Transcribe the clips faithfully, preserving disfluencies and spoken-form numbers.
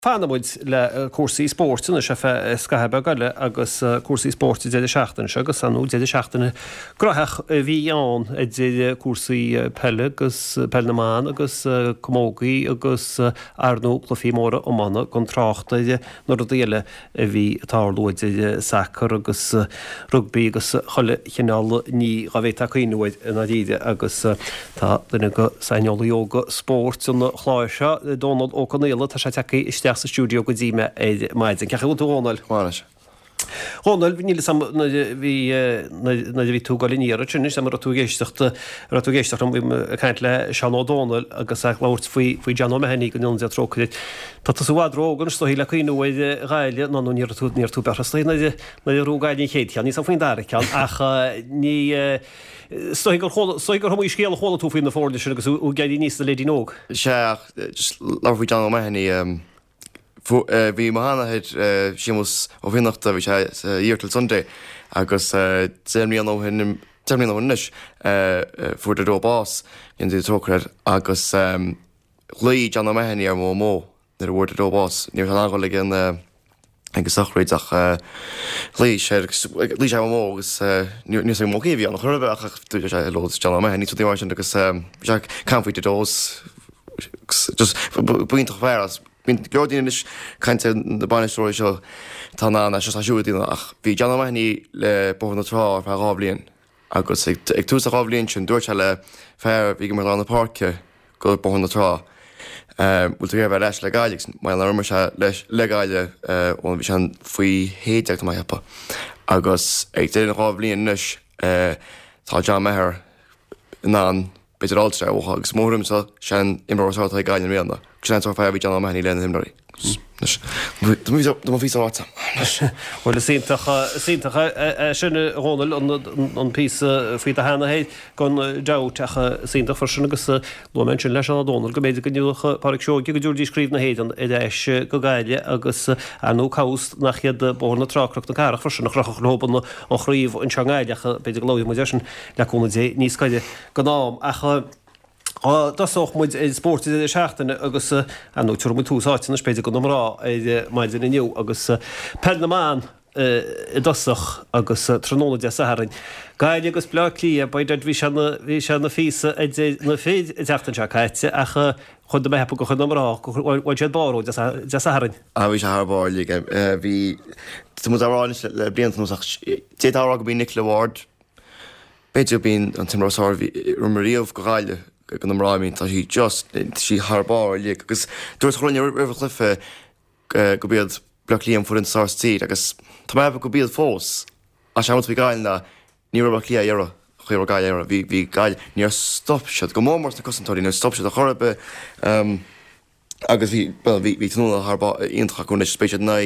Fanamid le cuasaí spórtna se scahebe gaile agus cuasaí spórta de seachtain se agus anú de seachtainna grothach bhí an de cuasaí pelle agus pellnaán agus commógaí agus arnú chlufií móra ó mana gon tráchta nó a déile a bhí tálóide sacr agus rugbí agus cholle chinál ní a bhéit a chuoinúid na díide agus tá duna go saola yoga spórt na chláise Donald O'Connell tá sé teí iste sa stúdio go díme é maidin. Ceach út Ronald? Máis. Ronald, bhí níla sam na bhí tú gáilíar tunis sam tú géisteachta tú géisteach am caiint le Sean O'Donnell agus ag láirt faoi John O'Mahony go níl trocaid. Tá tá bhádrógan stoí le chuoinúid gaile ná níar tú níar tú bechas na rú gailín chéad ní sam faoin dar cean ach ní Stoig gur hom scéal chola tú faoin na fórde agus ú gailí níos na lédí nóg. Se lá faoi John O'Mahony Bhí mahananaid simus ó bhinachta bhí sé íirtil Sunday agus déimlíon óhinnis fuair de róbás in dú tócraid agus lí John O'Mahony ar mó mó na bhfuir de róbás. Níor an ágáil gin agus sachraid ach lí sé lí sé mó agus ní sé móchéhí an churbe ach tú sé lo John O'Mahony tú dí sin agus sé camfaí de dós just buintach bhéras. Bhín glódíanais cainte na banistóir seo tá ná se siúdaína ach bhí John O'Mahony le bóna trá ar ráblíonn agus ag tús a ráblíonn sin dúirt le fear bhí mar an na parke go bóna trá. Bhfuil tú bheith leis le gaiileach mai le se leis le gaile ón bhí sean faoi héideach mai hepa. Agus ag dé na ráblíonn nuis tá John Maher ná beidir áiltre ó agus mórm sa sean imráátá gaiile réanna. Chan tá fá bhí John O'Mahony lena himráí. Dú ví áta. Bhil síntacha sinna Ronald an pí faoi a hena héid gon detecha sínta farsin agus lomen sin leis an Donald go méidir go nniucha park seo go dúirdí scríb na héan i d éis go gaile agus anú caust nach chiad bórna trácrocht na carach farsin nach roch loban an chríomh an seangáilecha beidir glóí mu sin leúna dé níos caiide go nám acha Dasach muid é spórti é seachtainna agus anú tuair mu túsáitina spéidir go nomrá é maidin inniu agus pellnaán i dasach agus tróna de saharin. Gaile agus bla lí baidir bhí bhí se na físa na féad teachtain se caiite acha chud me hepa go chu nomrá bhil sé barú de saharin. A bhí se thbáir lí bhí mu aráin le bliantanach détá go bí Nicola Ward beidir bín an timráá rumaríomh go gáile gan am ráimín tá sí just sí thbáir lí agus dúirt chuin rih chlufe go bíad blachlíon fu an sátíd agus tá mé go bíad fós a se bhí gáil na ní lí ar chuir gaiile bhí bhí gail níor stop se go mómór na cosintóí nó stop se a chorbe agus bhí bhí túna thbá ioncha chun spéisiad na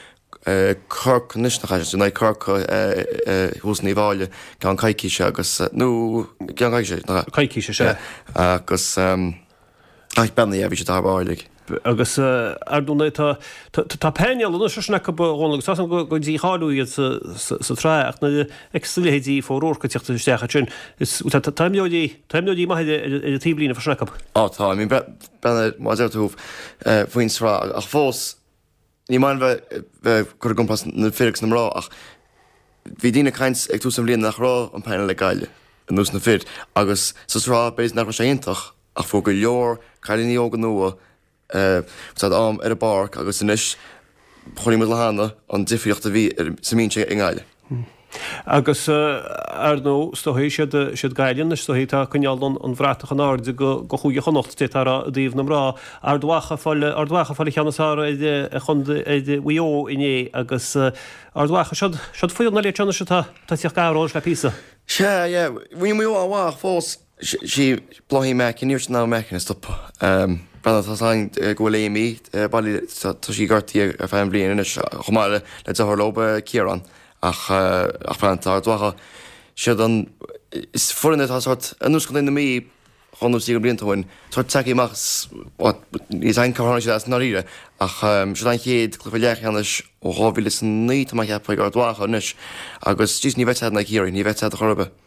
Cork níos nach na Cork hús ní bháile gan caiiciise agus nó gan caiise caiiciise sé agus ag benna a bhí sé tábáirlaigh. Agus ardúna tá peal na sena bhna go go dtí háúiad sa tráach na exléhédí fórórcha teachta stecha sin taimdí taimdí maithe a tíblína fa snacap. Á tá mí benna máúh faoin rá ach fós ní main bheith chu gompas na féreachs na rá ach bhí dína caiint ag tú sam líon nach rá an peine le gaile an nús na fid agus sa rá bééis nach sé intach ach fó go leor caiilíní ógan nua tá am ar a barc agus inis choí mu le hána an difriocht a bhí sa mín sé in gáile. Agus ar nó stohééis siad gaiilinn stohí tá chuneallan an bhreaach an áde go chuúige chonocht ar a dtíomh na rá ar dwacha fáile ar dwacha fáile cheannasára chun bhío iné agus ar dwacha siad faoil na léitena se tá tíoch gáráis le písa. Se bhí mú áhhaach fós sí bláhí me níir ná mecin stop. Brenn tááin go léimi bailí tá sí gartíí a féim blion chomáile le a thulóba círan. ach ach brandtá dwacha siad an is furin tá sort anús go na mí chunú sí go bliantahain tá teí machs ní ein carna sé as naíre ach se an chéad chlufaléchanis ó háhíle san ní mai hepa ar dwacha nus agus tí ní bheithe na chéir ní bheithe a chorbe.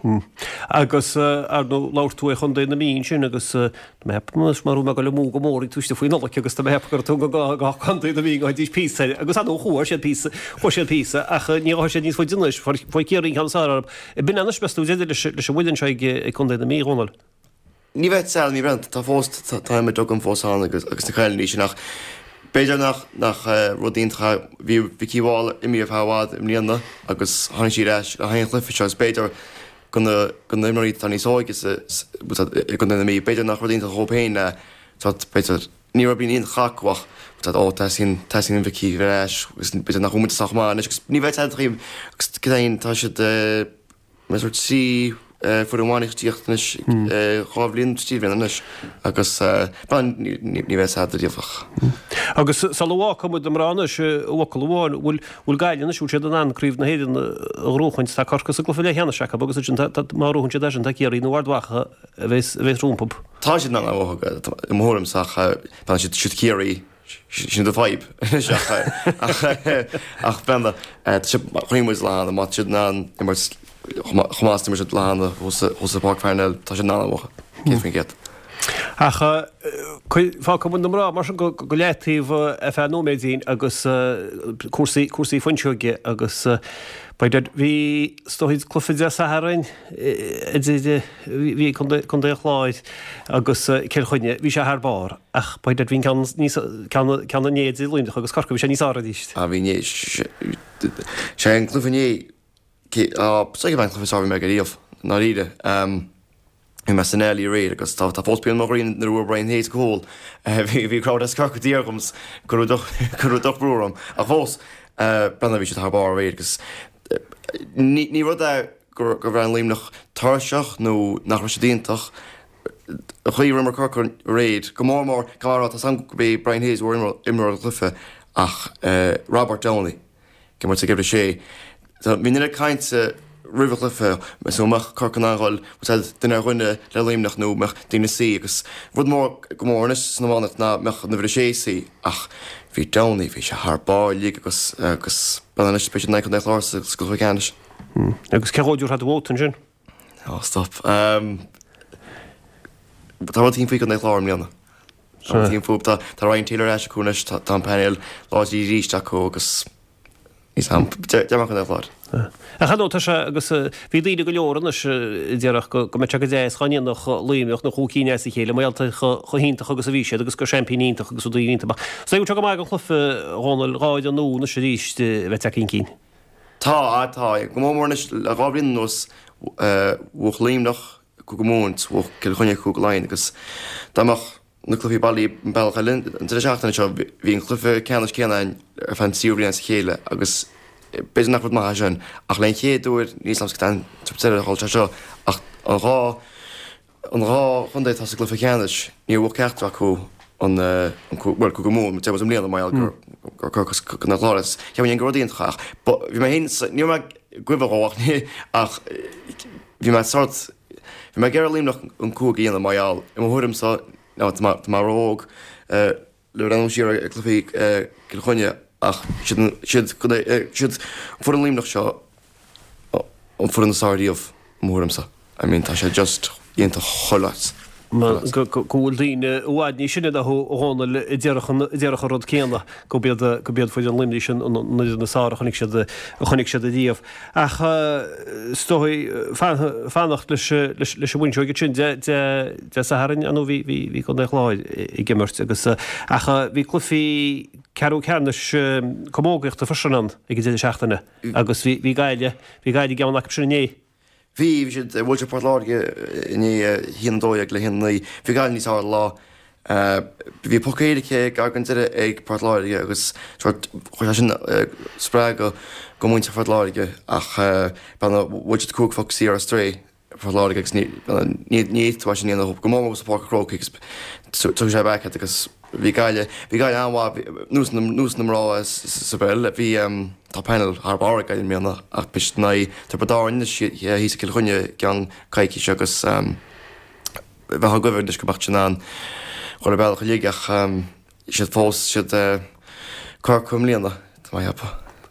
Agus ar nó láirtú é chun déna mín sin agus mepas marú me go le mú go mórí túiste faoin nóla agus tá mepagur tú gá chuú a bhí dís pí agus an chuir sé pí chu sé pí ach ní sé níos foiid dunis foioi céirí chaá bin anna bestú leis leis bhfuiln se chun déna mí rónal. Ní bheith se ní brent tá fóst tá me dogam fósána agus agus na chaile ní sin nach Beiidir nach nach rodíntra bhí bhíháil imíomh háhád im líonna agus hána sí éis a haon chlufa se beidir gon gon imí tan níoságus gon mí beidir nach rodínta chopéin beidir ní bíon íon chaachhach ó sin teín bhicí bhéis beidir nach chumtaachmáin agus ní bheith tríomh agus goon tá si me sí fu amháinnig tíochtnas cháblíonn tíhhéis agus ní bheith díomfach. Agus salhá chumú amrána bhhaáin bhfuil bhfuil gaiilena siú sé an anríomh na héidir róchaint tá carcas a glufa le cheanna seach agus marúhann sé an takeíí nóhardhacha a bheits rúmpap. Tá sin an bhga mórm sacha si siúcéirí sin do fáib ach brenda chuimú lána má siad ná mar chomáasta mar lána hús apácfearnil tá sé náhacha cé get. Acha fá bun rá mar go go letíh a fe nóméidín agus cuasaí foiinseoge agus beidir bhí stoid clufiide sahain bhí chun dé chláid agus ceir chuine bhí sé thbár ach beidir bhín ceanna néidir líach agus carca bhí sé níos áradíist. A bhí sé an clufané sé bhain clufaá me go íomh ná ide. I me san early réid agus tá tá fóspeon marín na ruúr brain hééis cóil bhí crowd as carcha díargums chuú doch brúram a fós brena bhí sé thbá réid agus ní rud gur gur bhrein líimnach tarseach nó nach sé dionintach a chuí rimar carcha réid go mór mór gárá tá san go bé brain hééis bhór imar glufa ach Robert Downey go mar gibh sé mí nuna caiinte rihlufa me soach carcan áil duine runne le léimnach nó meach duine sí agus rud mór go mórnas nómánach ná meach na bhir sé sí ach bhí Downey bhí sé thbáil agus agus ban spe ne chun lá go ganis. Agus ceóidú had bhótan sin? Á stop. Tá tín fao go na lám leanana. Tín fúta tá raon tíar eis chuúnas tá panel láidí ríiste acu agus deach chu láir. A chaóta se agus bhí líide go leoran dearach go me te go dééis chaíon nach líimneoch na chucíine sa chéile maialta chohínta agus a bhí sé agus go champínta agus dúínta. Sa te go mai go chlufa rána ráid an nóna sé ríiste bheith cin cín. Tá atá go mórna a ráblin nos bhuach líimnach go go mónt bh ce chuine chu lein agus dáach na clufií bailí bailchalinn an seachtainna seo bhí an clufa ceannas céanain ar fan siúblion sa chéile agus be nach bud mai sin ach len chéadúir níos am háil seo ach an rá an rá chundéid tá sa glufa cheannis ní bh ceachtra acu an bhfuil go mó te am léana maiil gur na láras cheann an grodíon chaach. Bhí mé hé ní me cuiileách ní ach bhí me sort bhí me ggéir líimnach an cúga íana maiall i thuúm sa marróg le an siar a clufií chuine ach siad fu an líimnach seo an fu an sáíomh mórmsa. I mean tá sé just íonanta choláit. Gúil líine bháid ní sinna a hána dearcha rud céanna go bead foiid an limlí sin na sára chonig chonig se a díomh. Ach fannacht leis bhainseoige sin de saharin an bhí chu chláid i gimmert agus acha bhí clufií ceú ceannas commógacht a fasanán ag dé seachtainna agus bhí gaiile bhí gaiile geannach sinné. Bhí bhí siad bhfuil portláige ní híandóag le hinna bhí gáil níos lá bhí pocéideché gagan ag portláige agus chu sin spre go go muinte fortláige ach banna bhid cúgfach sí ar stré fortláige agus níhá sin íana go mó sa páchró tu sé be agus bhí gaiile bhí gaiile anhá nús nará sa bell bhí tá panel thbára gaiile méanana ach bis na tar badáin hí sa chuine gan caiici agus bheit gohfuir leis go bachtain an chuir bailcha léigeach siad fós siad cá cum líana tá mai hepa.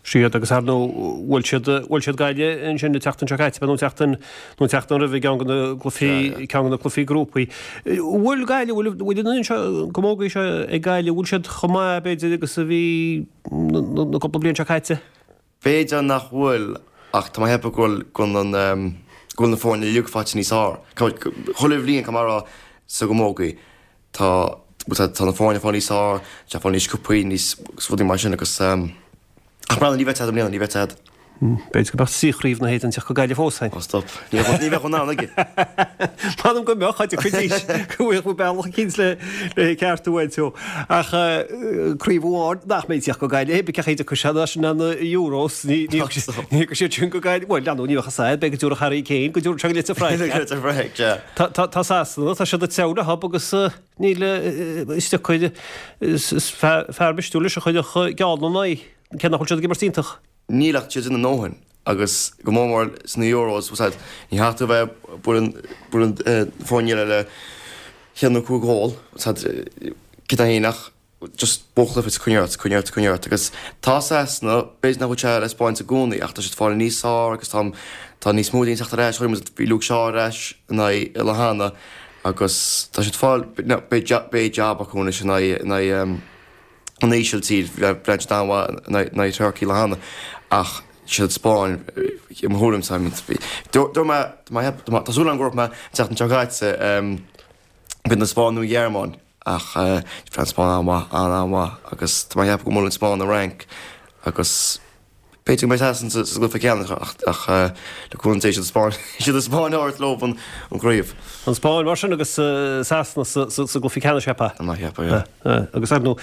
Siad agus ar bhfuil siad gaile an sin teachtain seáit, be nó teachtain nó teachtain ra bh gan na glufií cean na glufií grúpaí. Bhfuil gaile bhfuil gomóga se ag gaile bhfuil siad chomá beidir agus a bhí na coppla blion seáite? Béidir nach bhfuil ach tá hepa ghfuil gon an gon na fáinna liúgfáte níos á. Cholah líon camara sa gomógaí tá tá na fáinna fáin níos á, te fáin níos cúpaí níos fudí mar sin agus ach bra ní bheitad am líana ní bheitad. Beidir go bach síchríomh na héan teach go gaile fósáin. Stop. Ní bheith ná aige. Pádam go meáid chutíis chuh bu beach cins le le ceartúhail tú. Ach críomháir nach méid teach go gaile, be chéidir chu seada na euros ní go sé tún go gaile bhil leanú níocha said, be go dúr chaí céin, go dúr te le a freiid. Tá sána tá siad teúla hab agus ní le iste chuide ferbistúla a chuide geána cena chuil siad mar tíntaach. Nílach siad in nóhain agus go mór sna euros bhid ní háta bheith bu an fáinile le cheanú cúgáil ci héach just bóchla fit chuneart chuneart chuneart agus tá na béis na chuteir is spáint a gúnaí ach tá si fáil níosá agus tá níos smúdaín teachta réis chuim bhí luúg seáreis na le hána agus tá si fáil bé jab a chuna sin an éisiil tíd breid dáha na Turkey le hána ach siad Spáin im thuúlam Simon. Tásúla an gúir me teachtain teáite bin na Spáinú dhearmáin ach Fran Spáin an amha agus tá heap go mór an Spáin a rank agus Péidir mé san sa glufa ceannach ach leúntééis Spáin siad a Spáin áirt lob an gríomh. An Spáin mar sin agus sana sa glufi ceanna sepa. An heapa agus nó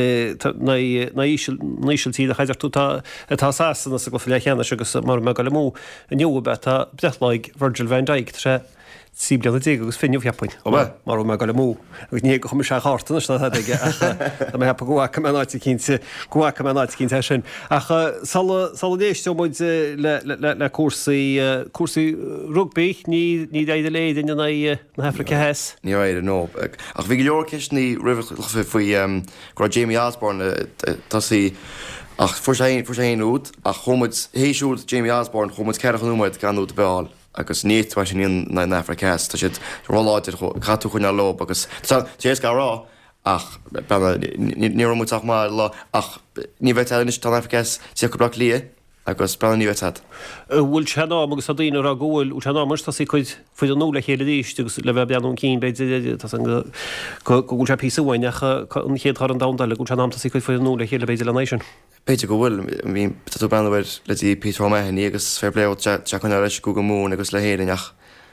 naíisiil tíad a chaidir tú tá sana sa glufi le cheanna agus mar me go le mú a nniuú be tá breithláig Virgil van Dijk tre sí blianana dé agus finniuh heappain mar me go le mú agus ní go chum se hátainna na ige mé hepa gohacha menáid cínte gohacha menáid cínte sin. Ach sal déiste muid le cuasaí cuasaí rugbí ní ní éidir léad in na Hefrica heas. Ní éidir nó. Ach bhí go leor ceis ní rih faoi go Jamie Osborne tá sí ach fu sé fu sé út a chumid héisiúd Jamie Osborne chumid ceach núid gan út beáil. agus níl sin na Africas tá siad róláidir catú chuine lob agus tééis go rá ach ní muach má le ach ní bheith is tá Africas si go bra lia agus bre ní bheith. Bhfuil tená agus a daoine a ggóil ú tená mar tá sí chuid fuidir nó le chéile díist agus le bheith beanún cín beidir goúil se pí bhainecha an chéad an dádaile go tená sí chuid fuidir nó le chéile beidir le nation. Beiidir go bhfuil hí tú benhir le dí Peter O'Mahony agus fairléir teachn leis go go mún agus le héideach.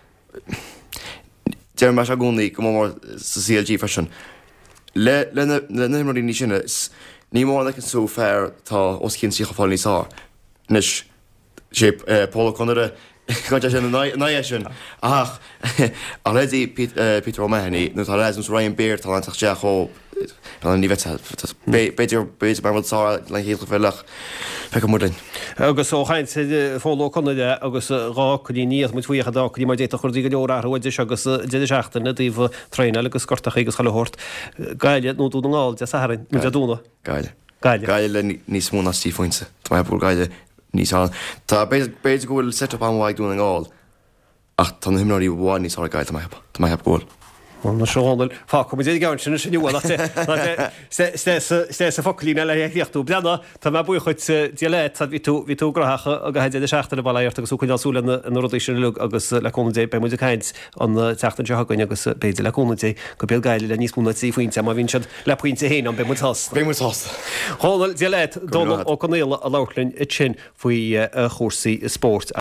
Dear mar a gúnaí go mór sa C L G fashion. Le nimí ní sinne ní mór le an sú fearr tá os cinn sícha fáil níosá. Nis sé Paul Connery chuinte sin na sin ach a le Peter O'Mahony nó tá leis Ryan Beard tá anach deach ó ní beidir beidir mar tá le hé féach fe go mudin. Agus ó chaint fóló conide agus rá chuí níos mu fuocha dá í mar déta chuirí go leorthide agus de seachtainna díomh treine agus cortacha agus chailehort gaiile nó dú ngáil de saharin mu a dúna. Gaile Gaile le níos múna tífointe Tá bú gaile níos an. Tá beidir gohfuil setup an bhaid dúna ngáil ach tá himnaí bháin níos á gaile Tá heb ggóil. na seáil fá go dé gan sinna sin bhil sé sa folína le héochtú bleanna Tá me bu chuid diaile ví tú ví tú gracha a go heidir seachtainna bailart agus súcuidáúla na rodéisiú lu agus le comdé be muidir caiint an teachtain tehain agus beidir le comdé go beag gaiile le níos múna tíointe má vín le puinte héin an be mutas. Bé mutas. Háil diaile dóna ó canéile a lálinn it sin faoi chósaí sport.